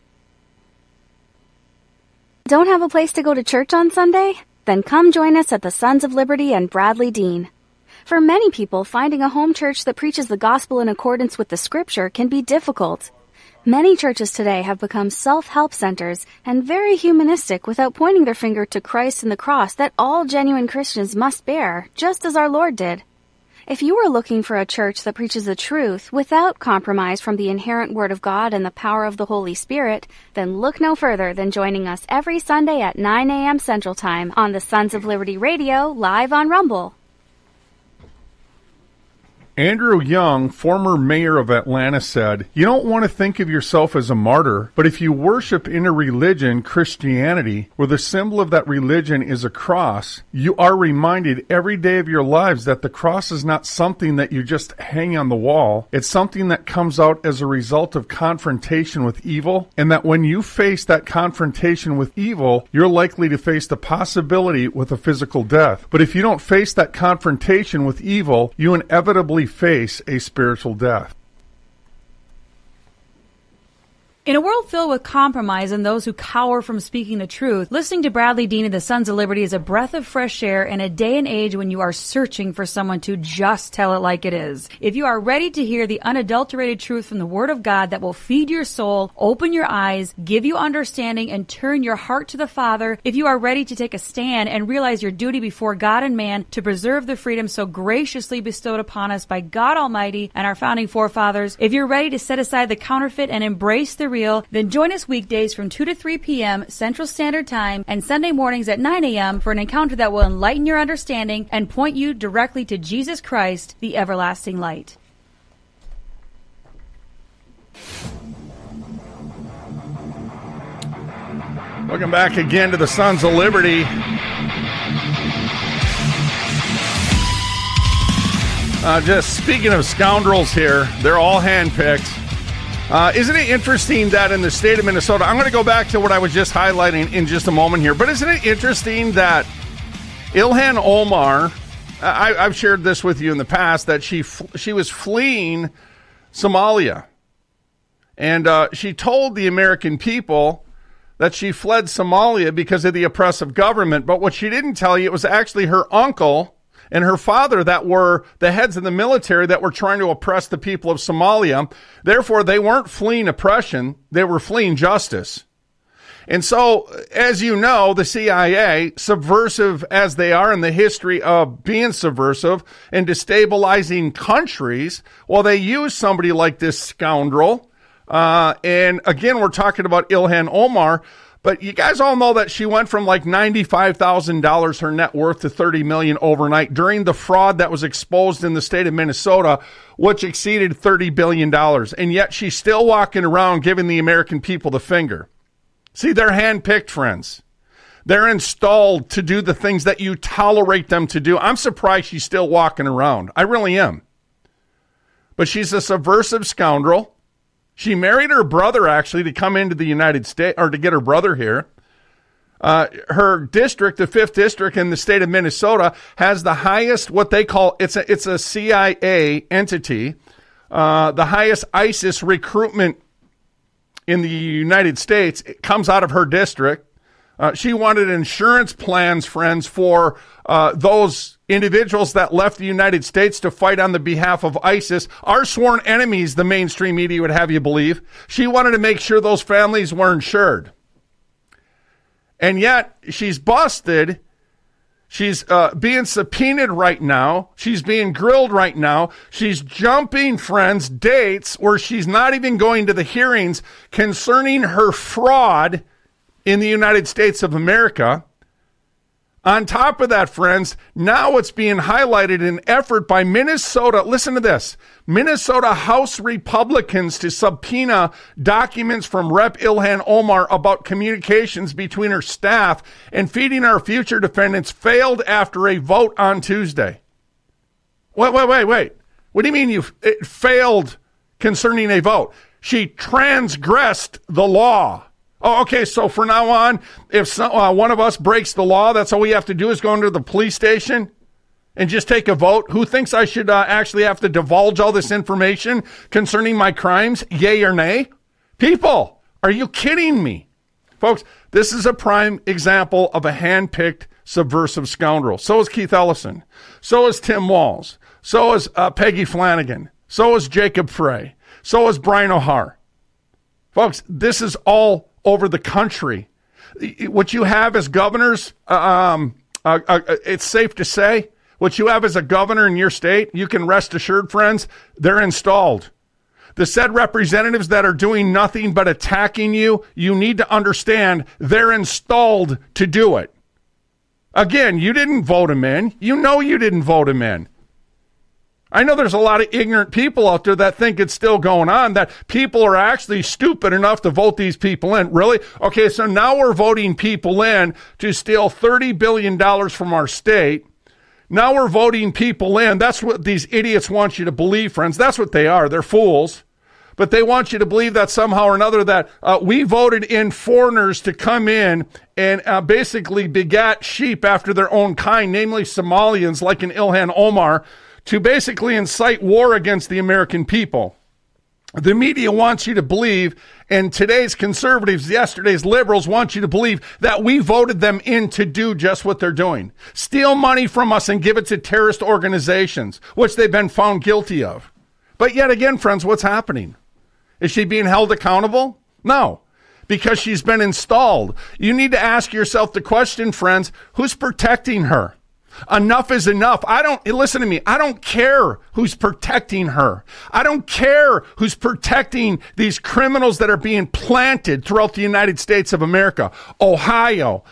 Don't have a place to go to church on Sunday? Then come join us at the Sons of Liberty and Bradley Dean. For many people, finding a home church that preaches the gospel in accordance with the scripture can be difficult. Many churches today have become self-help centers and very humanistic without pointing their finger to Christ and the cross that all genuine Christians must bear, just as our Lord did. If you are looking for a church that preaches the truth without compromise from the inherent Word of God and the power of the Holy Spirit, then look no further than joining us every Sunday at 9 a.m. Central Time on the Sons of Liberty Radio, live on Rumble. Andrew Young, former mayor of Atlanta, said, "You don't want to think of yourself as a martyr, but if you worship in a religion, Christianity, where the symbol of that religion is a cross, you are reminded every day of your lives that the cross is not something that you just hang on the wall. It's something that comes out as a result of confrontation with evil, and that when you face that confrontation with evil, you're likely to face the possibility with a physical death. But if you don't face that confrontation with evil, you inevitably face a spiritual death." In a world filled with compromise and those who cower from speaking the truth, listening to Bradley Dean of the Sons of Liberty is a breath of fresh air in a day and age when you are searching for someone to just tell it like it is. If you are ready to hear the unadulterated truth from the Word of God that will feed your soul, open your eyes, give you understanding, and turn your heart to the Father, if you are ready to take a stand and realize your duty before God and man to preserve the freedom so graciously bestowed upon us by God Almighty and our founding forefathers, if you're ready to set aside the counterfeit and embrace the real, then join us weekdays from 2 to 3 p.m. Central Standard Time and Sunday mornings at 9 a.m. for an encounter that will enlighten your understanding and point you directly to Jesus Christ, the everlasting light. Welcome back again to the Sons of Liberty. Just speaking of scoundrels here, they're all handpicked. Isn't it interesting that in the state of Minnesota, I'm going to go back to what I was just highlighting in just a moment here, but isn't it interesting that Ilhan Omar, I've shared this with you in the past, that she was fleeing Somalia. And she told the American people that she fled Somalia because of the oppressive government. But what she didn't tell you, it was actually her uncle and her father that were the heads of the military that were trying to oppress the people of Somalia. Therefore, they weren't fleeing oppression. They were fleeing justice. And so, as you know, the CIA, subversive as they are in the history of being subversive and destabilizing countries, well, they use somebody like this scoundrel. And again, we're talking about Ilhan Omar. But you guys all know that she went from like $95,000 her net worth to $30 million overnight during the fraud that was exposed in the state of Minnesota, which exceeded $30 billion. And yet she's still walking around giving the American people the finger. See, they're handpicked, friends. They're installed to do the things that you tolerate them to do. I'm surprised she's still walking around. I really am. But she's a subversive scoundrel. She married her brother, actually, to come into the United States, or to get her brother here. Her district, the 5th district in the state of Minnesota, has the highest, what they call, it's a CIA entity, the highest ISIS recruitment in the United States. It comes out of her district. She wanted insurance plans, friends, for those individuals that left the United States to fight on the behalf of ISIS, our sworn enemies, the mainstream media would have you believe. She wanted to make sure those families were insured. And yet, she's busted. She's being subpoenaed right now. She's being grilled right now. She's jumping, friends, dates where she's not even going to the hearings concerning her fraud in the United States of America. On top of that, friends, now it's being highlighted in effort by Minnesota. Listen to this. Minnesota House Republicans to subpoena documents from Rep. Ilhan Omar about communications between her staff and Feeding Our Future defendants failed after a vote on Tuesday. Wait. What do you mean it failed concerning a vote? She transgressed the law. Oh, okay, so from now on, if one of us breaks the law, that's all we have to do is go into the police station and just take a vote? Who thinks I should actually have to divulge all this information concerning my crimes, yay or nay? People, are you kidding me? Folks, this is a prime example of a hand-picked subversive scoundrel. So is Keith Ellison. So is Tim Walz. So is Peggy Flanagan. So is Jacob Frey. So is Brian O'Hare. Folks, this is all over the country. What you have as governors, it's safe to say, what you have as a governor in your state, you can rest assured, friends, they're installed. The said representatives that are doing nothing but attacking you, you need to understand they're installed to do it. Again, you didn't vote them in. You know you didn't vote them in. I know there's a lot of ignorant people out there that think it's still going on, that people are actually stupid enough to vote these people in. Really? Okay, so now we're voting people in to steal $30 billion from our state. Now we're voting people in. That's what these idiots want you to believe, friends. That's what they are. They're fools. But they want you to believe that somehow or another that we voted in foreigners to come in and basically begat sheep after their own kind, namely Somalians like an Ilhan Omar, to basically incite war against the American people. The media wants you to believe, and today's conservatives, yesterday's liberals want you to believe that we voted them in to do just what they're doing. Steal money from us and give it to terrorist organizations, which they've been found guilty of. But yet again, friends, what's happening? Is she being held accountable? No, because she's been installed. You need to ask yourself the question, friends, who's protecting her? Enough is enough. Listen to me. I don't care who's protecting her. I don't care who's protecting these criminals that are being planted throughout the United States of America. Ohio,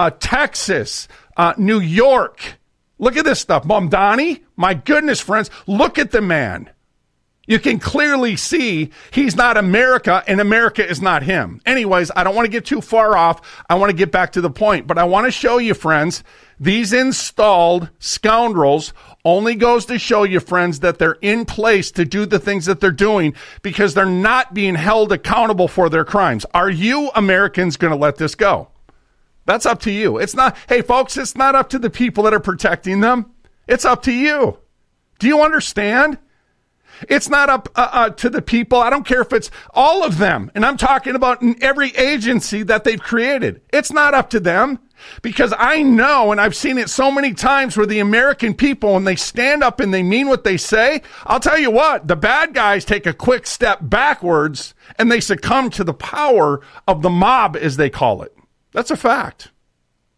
Texas, New York. Look at this stuff. Mamdani, my goodness, friends, look at the man. You can clearly see he's not America and America is not him. Anyways, I don't want to get too far off. I want to get back to the point, but I want to show you, friends, these installed scoundrels only goes to show you, friends, that they're in place to do the things that they're doing because they're not being held accountable for their crimes. Are you Americans going to let this go? That's up to you. It's not, hey folks, it's not up to the people that are protecting them. It's up to you. Do you understand? It's not up to the people. I don't care if it's all of them. And I'm talking about in every agency that they've created. It's not up to them because I know, and I've seen it so many times where the American people, when they stand up and they mean what they say, I'll tell you what, the bad guys take a quick step backwards and they succumb to the power of the mob, as they call it. That's a fact.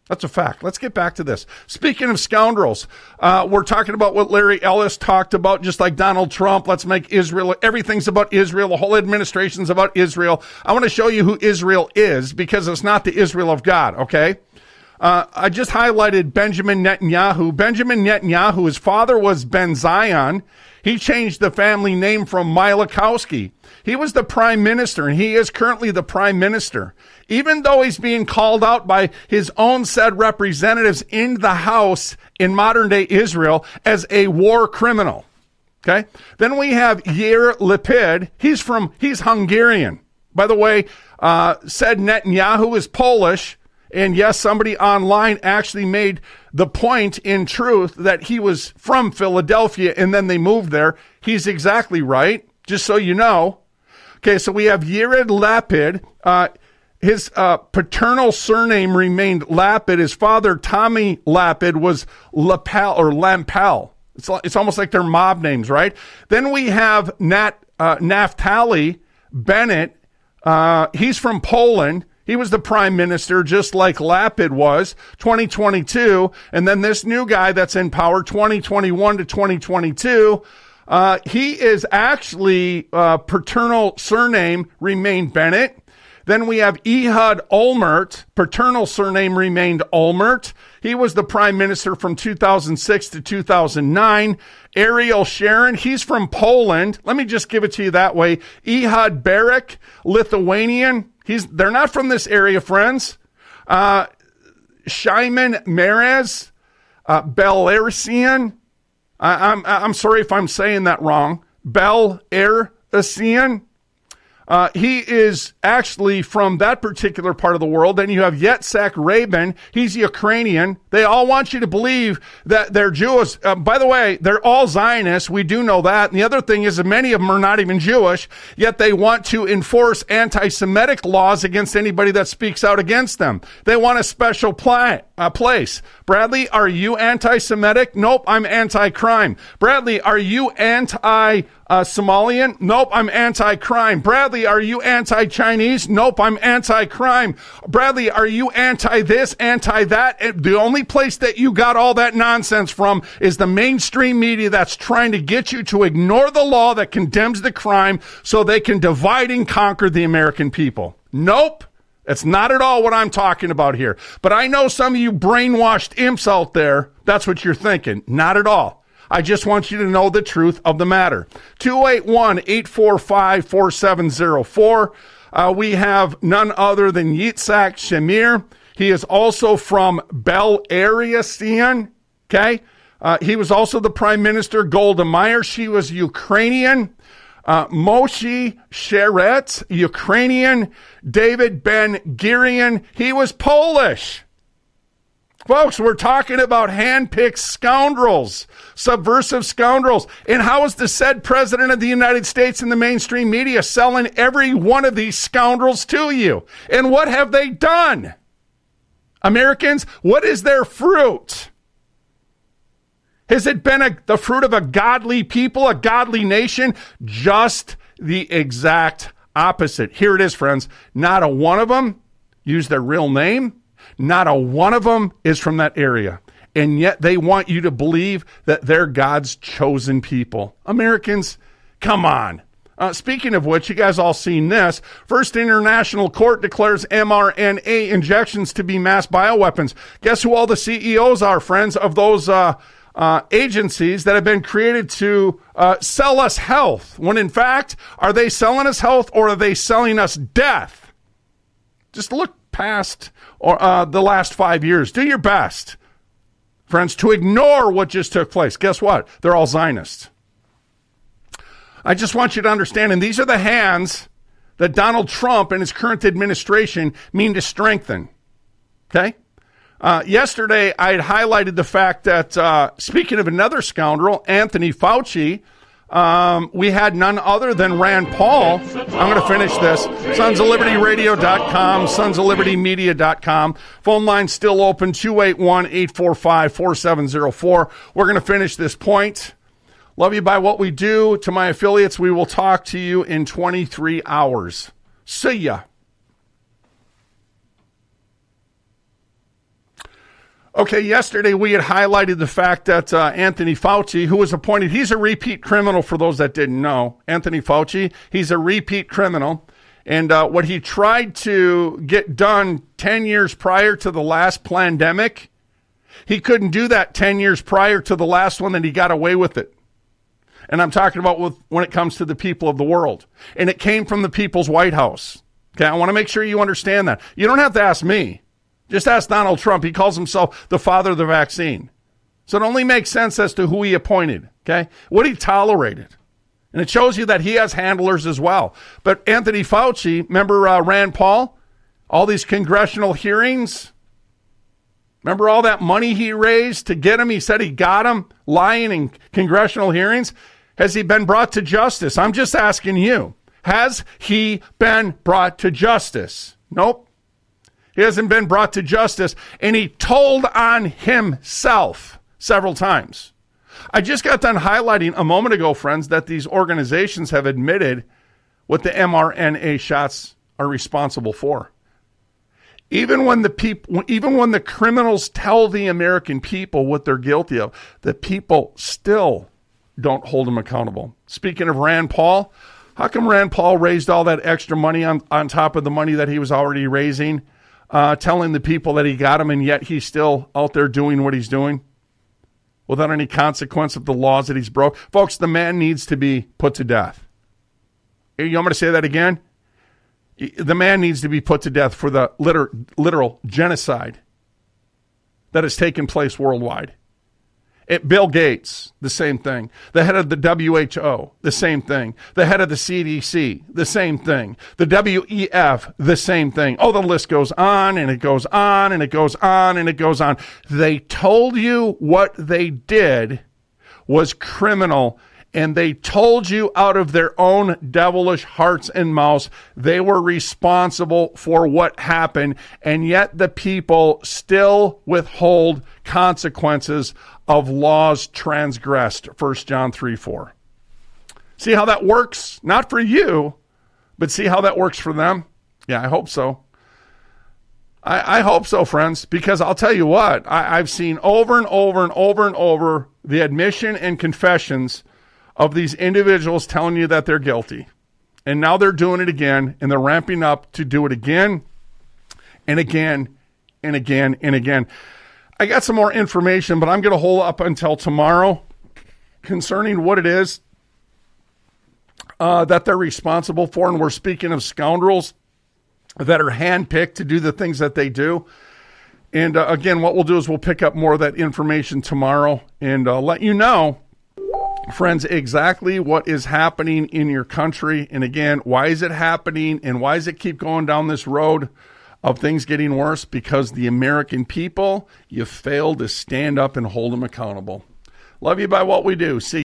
That's a fact. Let's get back to this. Speaking of scoundrels, we're talking about what Larry Ellis talked about, just like Donald Trump. Let's make Israel, everything's about Israel. The whole administration's about Israel. I want to show you who Israel is, because it's not the Israel of God, okay? I just highlighted Benjamin Netanyahu. Benjamin Netanyahu, his father was Ben Zion. He changed the family name from Mielikowski. He was the prime minister, and he is currently the prime minister. Even though he's being called out by his own said representatives in the House in modern-day Israel as a war criminal. Okay? Then we have Yair Lapid. He's Hungarian. By the way, said Netanyahu is Polish. And yes, somebody online actually made the point in truth that he was from Philadelphia and then they moved there. He's exactly right, just so you know. Okay, so we have Yair Lapid. His paternal surname remained Lapid. His father, Tommy Lapid, was Lapel or Lampel. It's almost like they're mob names, right? Then we have Naftali Bennett. He's from Poland. He was the prime minister, just like Lapid was, 2022. And then this new guy that's in power, 2021 to 2022, he is actually paternal surname remained Bennett. Then we have Ehud Olmert, paternal surname remained Olmert. He was the prime minister from 2006 to 2009. Ariel Sharon, he's from Poland. Let me just give it to you that way. Ehud Barak, Lithuanian. They're not from this area, friends. Shimon Meres, Belarusian. I'm sorry if I'm saying that wrong. Belarusian. He is actually from that particular part of the world. Then you have Yitzhak Rabin. He's Ukrainian. They all want you to believe that they're Jewish. By the way, they're all Zionists. We do know that. And the other thing is that many of them are not even Jewish, yet they want to enforce anti-Semitic laws against anybody that speaks out against them. They want a special place. Bradley, are you anti-Semitic? Nope, I'm anti-crime. Bradley, are you Somalian? Nope, I'm anti-crime. Bradley, are you anti-Chinese? Nope, I'm anti-crime. Bradley, are you anti-this, anti-that? And the only place that you got all that nonsense from is the mainstream media that's trying to get you to ignore the law that condemns the crime so they can divide and conquer the American people. Nope. That's not at all what I'm talking about here. But I know some of you brainwashed imps out there, that's what you're thinking. Not at all. I just want you to know the truth of the matter. 281-845-4704. We have none other than Yitzhak Shamir. He is also from Belarusian. Okay? He was also the Prime Minister. Golda Meir, she was Ukrainian. Moshe Sheret, Ukrainian. David Ben-Gurion, he was Polish. Folks, we're talking about hand-picked scoundrels, subversive scoundrels. And how is the said president of the United States and the mainstream media selling every one of these scoundrels to you? And what have they done? Americans, what is their fruit? Has it been the fruit of a godly people, a godly nation? Just the exact opposite. Here it is, friends. Not a one of them use their real name. Not a one of them is from that area. And yet they want you to believe that they're God's chosen people. Americans, come on. Speaking of which, you guys all seen this. First International Court declares mRNA injections to be mass bioweapons. Guess who all the CEOs are, friends, of those agencies that have been created to sell us health, when in fact, are they selling us health or are they selling us death? Just look past the last 5 years. Do your best, friends, to ignore what just took place. Guess what? They're all Zionists. I just want you to understand, and these are the hands that Donald Trump and his current administration mean to strengthen. Okay? Yesterday, I had highlighted the fact that, speaking of another scoundrel, Anthony Fauci, we had none other than Rand Paul. I'm going to finish this. SonsOfLibertyRadio.com, SonsOfLibertyMedia.com. Phone line still open, 281-845-4704. We're going to finish this point. Love you by what we do. To my affiliates, we will talk to you in 23 hours. See ya. Okay, yesterday we had highlighted the fact that Anthony Fauci, who was appointed, he's a repeat criminal for those that didn't know. Anthony Fauci, he's a repeat criminal. And what he tried to get done 10 years prior to the last pandemic, he couldn't do that 10 years prior to the last one, and he got away with it. And I'm talking about when it comes to the people of the world. And it came from the people's White House. Okay, I want to make sure you understand that. You don't have to ask me. Just ask Donald Trump. He calls himself the father of the vaccine. So it only makes sense as to who he appointed, okay? What he tolerated. And it shows you that he has handlers as well. But Anthony Fauci, remember Rand Paul? All these congressional hearings? Remember all that money he raised to get him? He said he got him lying in congressional hearings. Has he been brought to justice? I'm just asking you. Has he been brought to justice? Nope. He hasn't been brought to justice, and he told on himself several times. I just got done highlighting a moment ago, friends, that these organizations have admitted what the mRNA shots are responsible for. Even when the criminals tell the American people what they're guilty of, the people still don't hold them accountable. Speaking of Rand Paul, how come Rand Paul raised all that extra money on top of the money that he was already raising? Telling the people that he got him, and yet he's still out there doing what he's doing without any consequence of the laws that he's broke. Folks, the man needs to be put to death. You want me to say that again? The man needs to be put to death for the literal genocide that has taken place worldwide. Bill Gates, the same thing. The head of the WHO, the same thing. The head of the CDC, the same thing. The WEF, the same thing. Oh, the list goes on and it goes on and it goes on and it goes on. They told you what they did was criminal, and they told you out of their own devilish hearts and mouths they were responsible for what happened, and yet the people still withhold consequences of laws transgressed. 1 John 3:4. See how that works? Not for you, but see how that works for them? Yeah, I hope so. I hope so, friends, because I'll tell you what, I've seen over and over and over and over the admission and confessions of these individuals telling you that they're guilty. And now they're doing it again, and they're ramping up to do it again and again and again and again. I got some more information, but I'm going to hold up until tomorrow concerning what it is that they're responsible for. And we're speaking of scoundrels that are handpicked to do the things that they do. And again, what we'll do is we'll pick up more of that information tomorrow and let you know, friends, exactly what is happening in your country. And again, why is it happening, and why does it keep going down this road of things getting worse? Because the American people, you failed to stand up and hold them accountable. Love you by what we do. See